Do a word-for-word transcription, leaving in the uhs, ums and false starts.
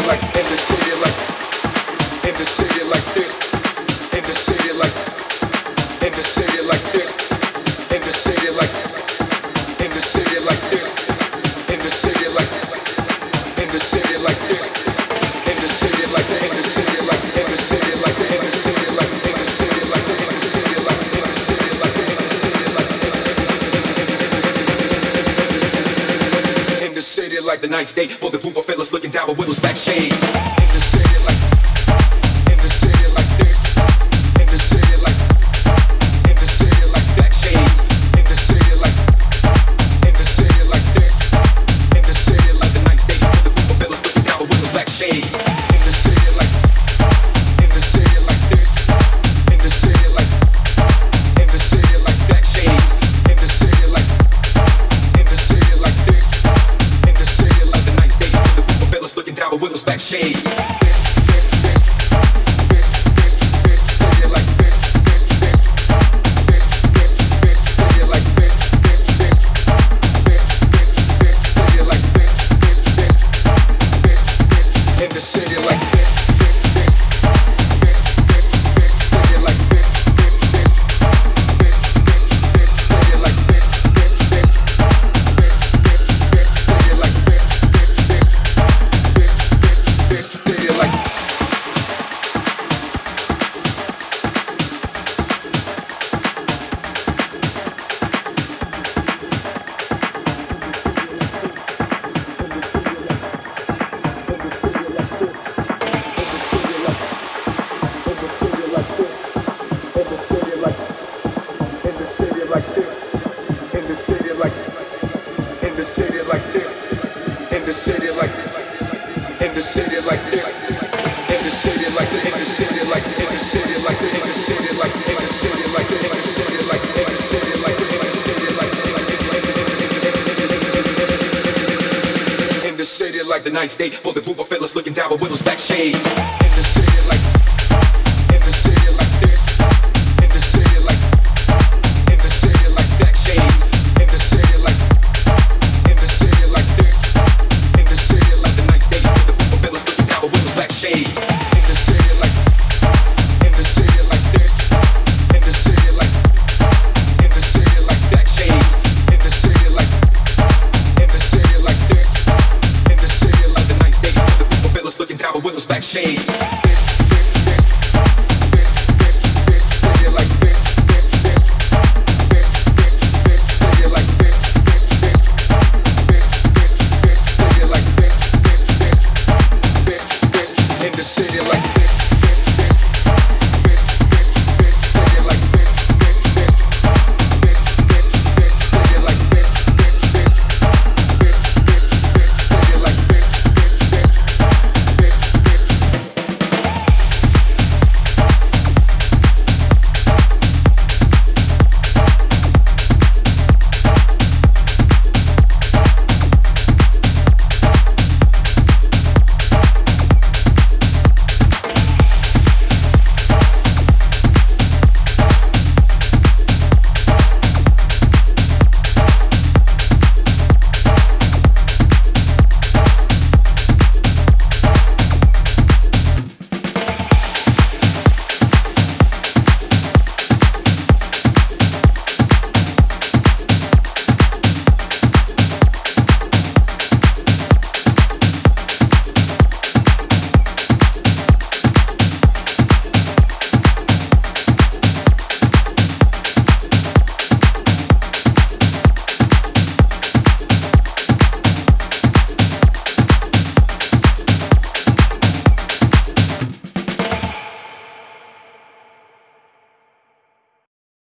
Like the night state for the group of fellas looking down with those back shades. Shades. Like the night state for the group of fellas looking down with those back shades. In the city like, in the city like this, in the city like, in the city like back shades. In the city like, in the city like this, in the city like the night state for the group of fellas looking down with those back shades. In the city like, in the city like this, in the city like, in the city like back shades. In the city like, in the city like this. Looking down with those back shades.